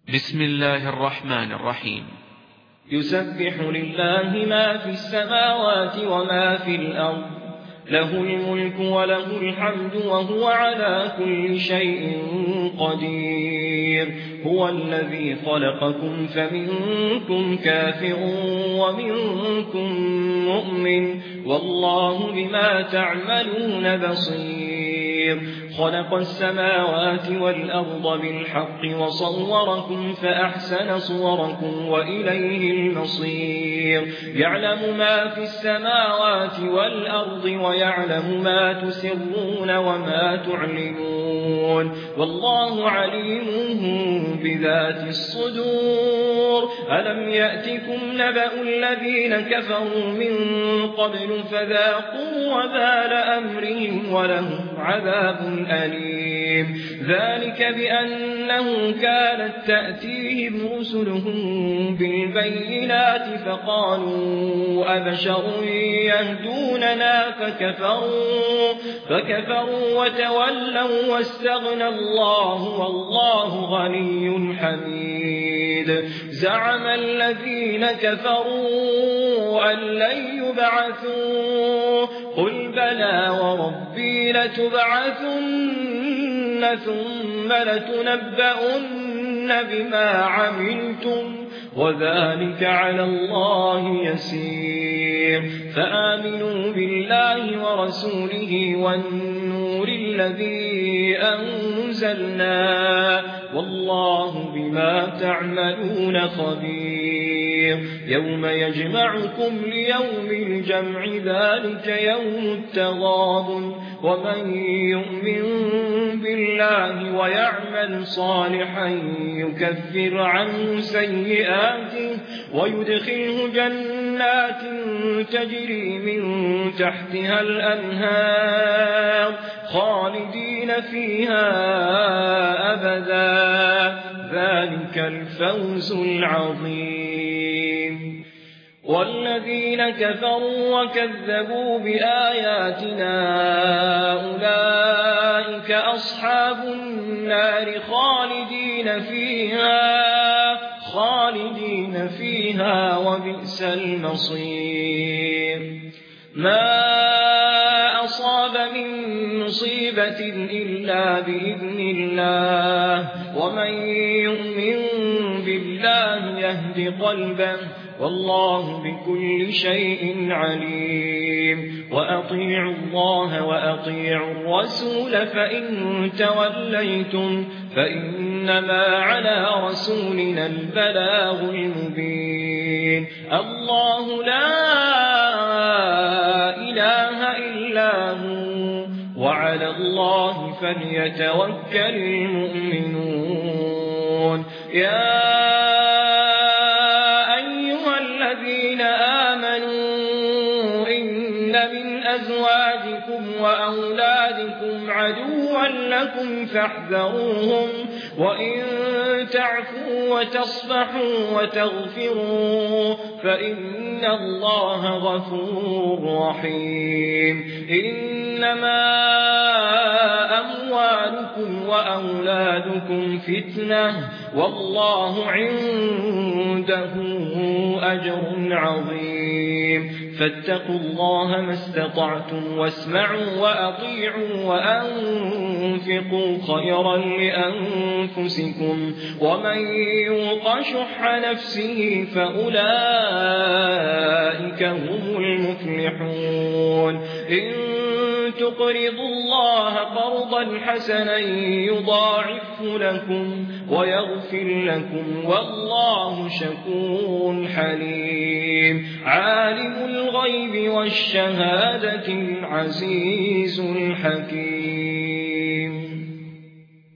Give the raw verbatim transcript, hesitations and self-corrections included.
بسم الله الرحمن الرحيم. يسبح لله ما في السماوات وما في الأرض، له الملك وله الحمد وهو على كل شيء قدير. هو الذي خلقكم فمنكم كافر ومنكم مؤمن، والله بما تعملون بصير. خلق السماوات والأرض بالحق وصوركم فأحسن صوركم وإليه المصير. يعلم ما في السماوات والأرض ويعلم ما تسرون وما تعلنون، والله عليم بذات الصدور. ألم يأتكم نبأ الذين كفروا من قبل فذاقوا وبال أمرهم ولهم عذاب أليم. ذلك بأنه كانت تأتيهم رسلهم بالبينات فقالوا أبشر يهدوننا فكفروا, فكفروا وتولوا واستغنى الله والله غني حميد. زعم الذين كفروا أن لن يبعثوا، قل بلى وربي لتبعثن ثم لتنبؤن بما عملتم وذلك على الله يسير. فآمنوا بالله ورسوله والنور الذي أنزلنا، والله بما تعملون خبير. يوم يجمعكم ليوم الجمع ذلك يوم التغابن، ومن يؤمن بالله ويعمل صالحا يكفر عنه سيئاته ويدخله جنات تجري من تحتها الأنهار خالدين فيها أبدا، ذلك الفوز العظيم. والذين كفروا وكذبوا بآياتنا أولئك أصحاب النار خالدين فيها خالدين فيها وبئس المصير. ما أصاب من مصيبة إلا بإذن الله، ومن يؤمن بالله يهد قلبه، والله بكل شيء عليم. وأطيعوا الله وأطيعوا الرسول فإن توليتم فإنما على رسولنا البلاغ المبين. الله لا إله إلا هو، وعلى الله فليتوكل المؤمنون. يا أزواجكم وأولادكم عدوا لكم فاحذروهم، وإن تعفوا وتصفحوا وتغفروا فإن الله غفور رحيم. إنما أموالكم وأولادكم فتنة، والله عنده أجر عظيم. فاتقوا الله ما استطعتم واسمعوا وأطيعوا وأنفقوا خيرا لأنفسكم، ومن يوق شح نفسه فأولئك هم المفلحون. إن تقرضوا الله قرضا حسنا يضاعفه لكم ويغفر لكم، والله شكور حليم. عالم الغيب والشهادة العزيز الحكيم.